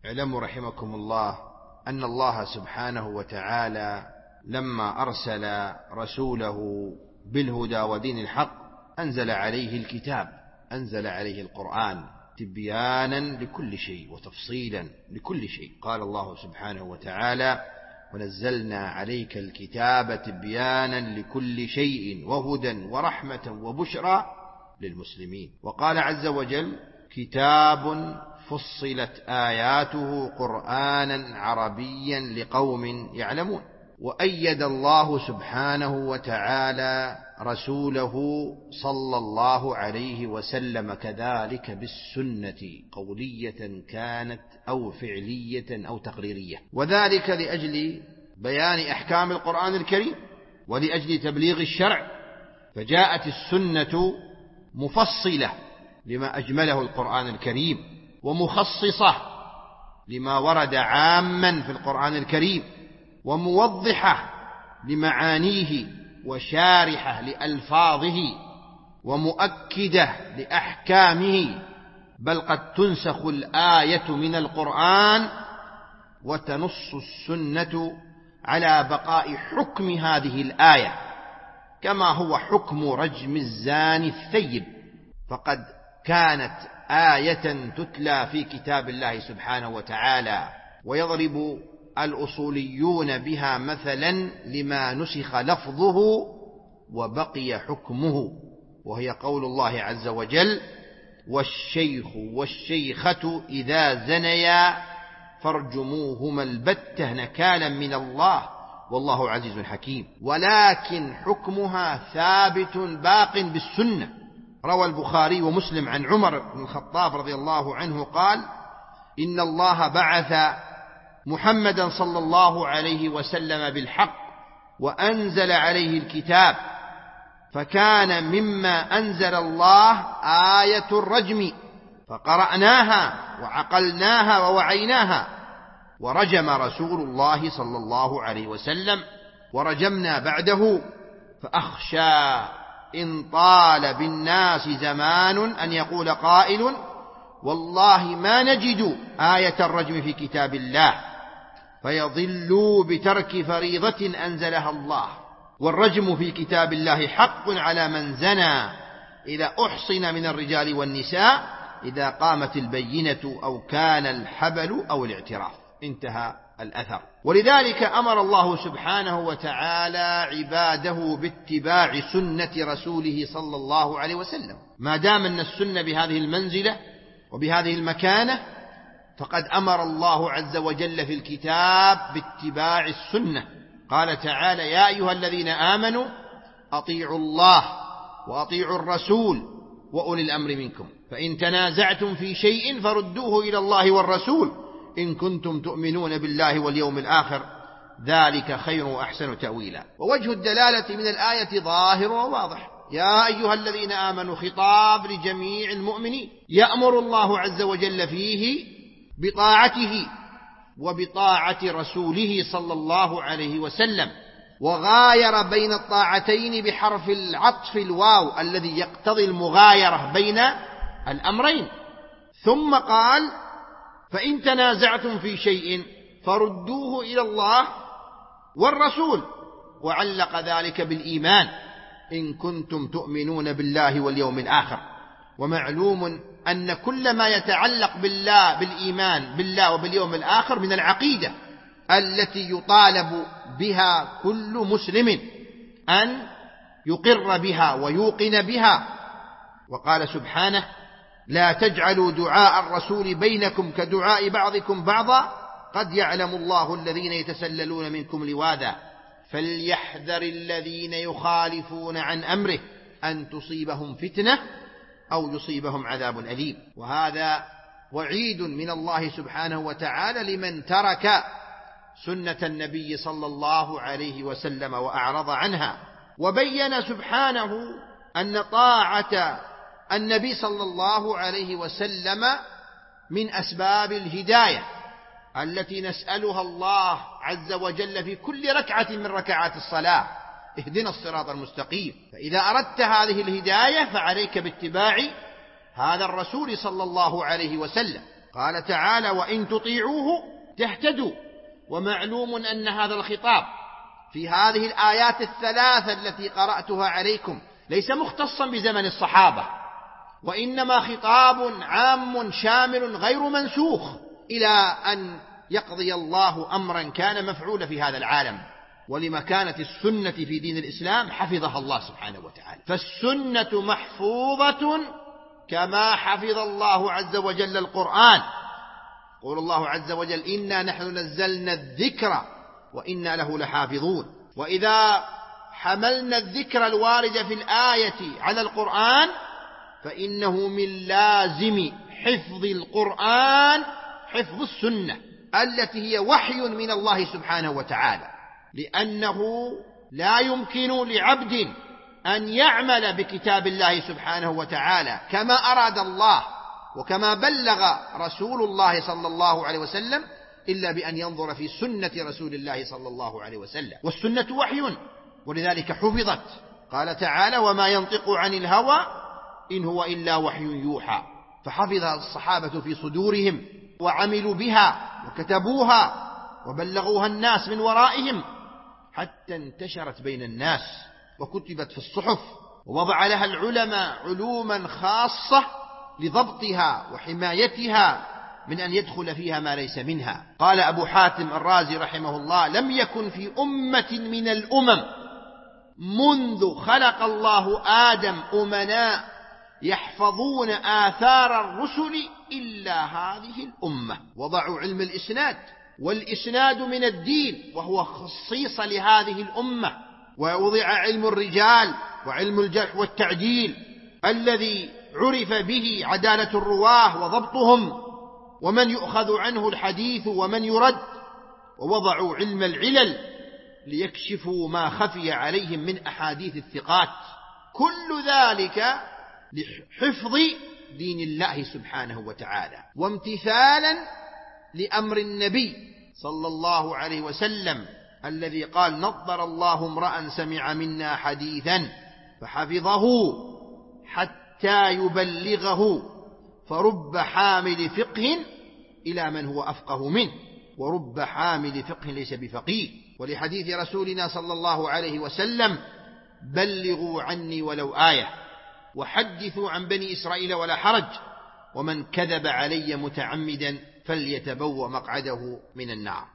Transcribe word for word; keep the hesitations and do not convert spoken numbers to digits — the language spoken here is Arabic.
اعلموا رحمكم الله أن الله سبحانه وتعالى لما أرسل رسوله بالهدى ودين الحق أنزل عليه الكتاب، أنزل عليه القرآن تبيانا لكل شيء وتفصيلا لكل شيء. قال الله سبحانه وتعالى: ونزلنا عليك الكتاب تبيانا لكل شيء وهدى ورحمة وبشرى للمسلمين. وقال عز وجل: كتاب فصلت آياته قرآنا عربيا لقوم يعلمون. وأيد الله سبحانه وتعالى رسوله صلى الله عليه وسلم كذلك بالسنة، قولية كانت أو فعلية أو تقريرية، وذلك لأجل بيان أحكام القرآن الكريم ولأجل تبليغ الشرع. فجاءت السنة مفصلة لما أجمله القرآن الكريم، ومخصصة لما ورد عاما في القرآن الكريم، وموضحة لمعانيه، وشارحة لألفاظه، ومؤكدة لأحكامه. بل قد تنسخ الآية من القرآن وتنص السنة على بقاء حكم هذه الآية، كما هو حكم رجم الزاني الثيب، فقد كانت آية تتلى في كتاب الله سبحانه وتعالى، ويضرب الأصوليون بها مثلا لما نسخ لفظه وبقي حكمه، وهي قول الله عز وجل: والشيخ والشيخة إذا زنيا فارجموهما البتة نكالا من الله والله عزيز حكيم. ولكن حكمها ثابت باق بالسنة. روى البخاري ومسلم عن عمر بن الخطاب رضي الله عنه قال: إن الله بعث محمدا صلى الله عليه وسلم بالحق وأنزل عليه الكتاب، فكان مما أنزل الله آية الرجم، فقرأناها وعقلناها ووعيناها، ورجم رسول الله صلى الله عليه وسلم ورجمنا بعده. فأخشى إن طال بالناس زمان أن يقول قائل: والله ما نجد آية الرجم في كتاب الله، فيضلوا بترك فريضة أنزلها الله. والرجم في كتاب الله حق على من زنى إذا أحصن من الرجال والنساء، إذا قامت البينة أو كان الحبل أو الاعتراف. انتهى الأثر. ولذلك أمر الله سبحانه وتعالى عباده باتباع سنة رسوله صلى الله عليه وسلم. ما دام أن السنة بهذه المنزلة وبهذه المكانة، فقد أمر الله عز وجل في الكتاب باتباع السنة. قال تعالى: يا أيها الذين آمنوا أطيعوا الله وأطيعوا الرسول وأولي الأمر منكم، فإن تنازعتم في شيء فردوه إلى الله والرسول إن كنتم تؤمنون بالله واليوم الآخر، ذلك خير وأحسن تأويلا. ووجه الدلالة من الآية ظاهر وواضح. يا أيها الذين آمنوا خطاب لجميع المؤمنين، يأمر الله عز وجل فيه بطاعته وبطاعة رسوله صلى الله عليه وسلم، وغاير بين الطاعتين بحرف العطف الواو الذي يقتضي المغايرة بين الأمرين. ثم قال: فإن تنازعتم في شيء فردوه إلى الله والرسول، وعلق ذلك بالإيمان إن كنتم تؤمنون بالله واليوم الآخر. ومعلوم أن كل ما يتعلق بالله بالإيمان بالله وباليوم الآخر من العقيدة التي يطالب بها كل مسلم أن يقر بها ويوقن بها. وقال سبحانه: لا تجعلوا دعاء الرسول بينكم كدعاء بعضكم بعضا قد يعلم الله الذين يتسللون منكم لواذا فليحذر الذين يخالفون عن أمره أن تصيبهم فتنة أو يصيبهم عذاب أليم. وهذا وعيد من الله سبحانه وتعالى لمن ترك سنة النبي صلى الله عليه وسلم وأعرض عنها. وبين سبحانه أن طاعة النبي صلى الله عليه وسلم من أسباب الهداية التي نسألها الله عز وجل في كل ركعة من ركعات الصلاة: اهدنا الصراط المستقيم. فإذا أردت هذه الهداية فعليك باتباع هذا الرسول صلى الله عليه وسلم. قال تعالى وإن تطيعوه تهتدوا. ومعلوم أن هذا الخطاب في هذه الآيات الثلاثة التي قرأتها عليكم ليس مختصا بزمن الصحابة، وإنما خطاب عام شامل غير منسوخ إلى أن يقضي الله أمرا كان مفعولا في هذا العالم. ولمكانة السنة في دين الإسلام حفظها الله سبحانه وتعالى، فالسنة محفوظة كما حفظ الله عز وجل القرآن. يقول الله عز وجل إنا نحن نزلنا الذكر وإنا له لحافظون. وإذا حملنا الذكر الوارد في الآية على القرآن فإنه من لازم حفظ القرآن حفظ السنة التي هي وحي من الله سبحانه وتعالى، لأنه لا يمكن لعبد أن يعمل بكتاب الله سبحانه وتعالى كما أراد الله وكما بلغ رسول الله صلى الله عليه وسلم إلا بأن ينظر في سنة رسول الله صلى الله عليه وسلم، والسنة وحي ولذلك حفظت. قال تعالى وما ينطق عن الهوى إن هو إلا وحي يوحى، فحفظها الصحابة في صدورهم وعملوا بها وكتبوها وبلغوها الناس من ورائهم حتى انتشرت بين الناس وكتبت في الصحف، ووضع لها العلماء علوما خاصة لضبطها وحمايتها من أن يدخل فيها ما ليس منها. قال أبو حاتم الرازي رحمه الله لم يكن في أمة من الأمم منذ خلق الله آدم أمناء يحفظون آثار الرسل إلا هذه الأمة. وضعوا علم الإسناد، والإسناد من الدين وهو خصيصة لهذه الأمة. ووضع علم الرجال وعلم الجرح والتعديل الذي عرف به عدالة الرواه وضبطهم ومن يؤخذ عنه الحديث ومن يرد. ووضعوا علم العلل ليكشفوا ما خفي عليهم من أحاديث الثقات، كل ذلك لحفظ دين الله سبحانه وتعالى وامتثالا لأمر النبي صلى الله عليه وسلم الذي قال نضر الله امرأ سمع منا حديثا فحفظه حتى يبلغه فرب حامل فقه إلى من هو أفقه منه ورب حامل فقه ليس بفقيه. ولحديث رسولنا صلى الله عليه وسلم بلغوا عني ولو آية وحدثوا عن بني إسرائيل ولا حرج ومن كذب علي متعمدا فليتبوأ مقعده من النار.